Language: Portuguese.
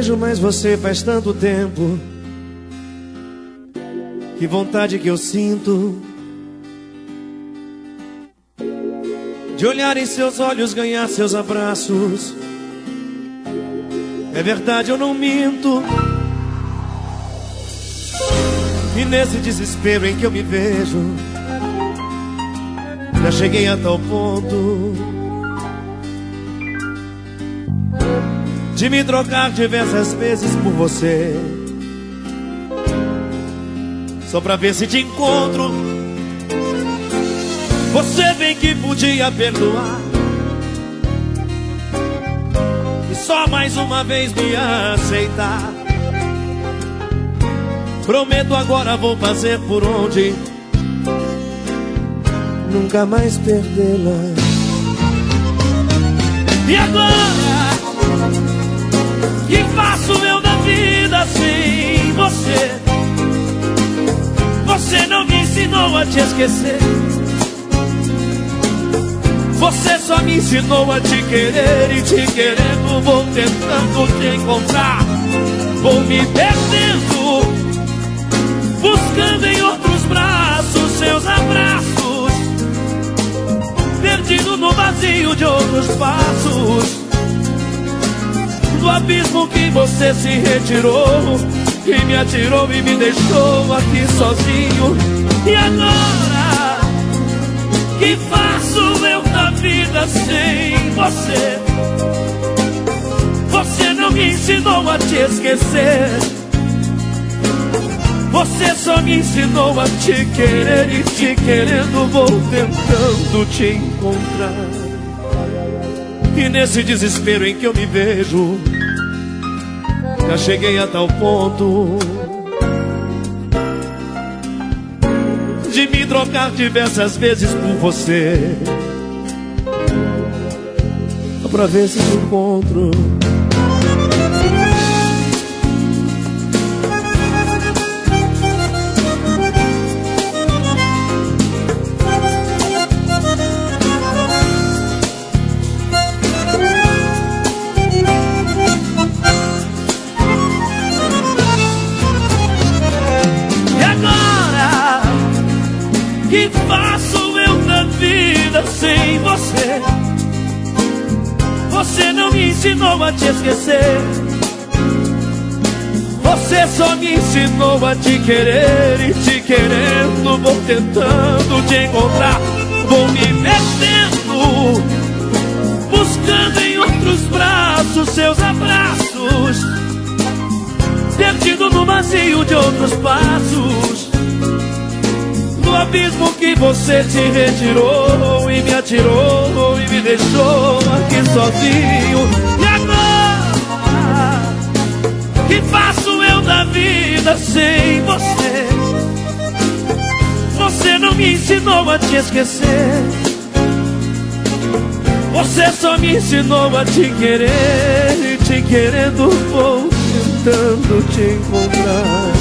vejo mais você faz tanto tempo. Que vontade que eu sinto de olhar em seus olhos, ganhar seus abraços. É verdade, eu não minto. E nesse desespero em que eu me vejo, já cheguei a tal ponto de me trocar diversas vezes por você, só pra ver se te encontro. Você bem que podia perdoar e só mais uma vez me aceitar. Prometo agora vou fazer por onde nunca mais perdê-la. E agora, que faço eu da vida sem você? Você não me ensinou a te esquecer. Você só me ensinou a te querer, e te querendo vou tentando te encontrar. Vou me perdendo, buscando em outros braços seus abraços, perdido no vazio de outros passos, do abismo que você se retirou e me atirou e me deixou aqui sozinho. E agora, que faço eu da vida sem você? Você não me ensinou a te esquecer. Você só me ensinou a te querer, e te querendo vou tentando te encontrar. E nesse desespero em que eu me vejo, já cheguei a tal ponto de me trocar diversas vezes por você, só pra ver se te encontro. Que faço eu da vida sem você? Você não me ensinou a te esquecer. Você só me ensinou a te querer, e te querendo vou tentando te encontrar. Vou me perdendo, buscando em outros braços seus abraços, perdido no vazio de outros passos, do abismo que você se retirou e me atirou e me deixou aqui sozinho. E agora, que faço eu da vida sem você? Você não me ensinou a te esquecer. Você só me ensinou a te querer, e te querendo vou tentando te encontrar.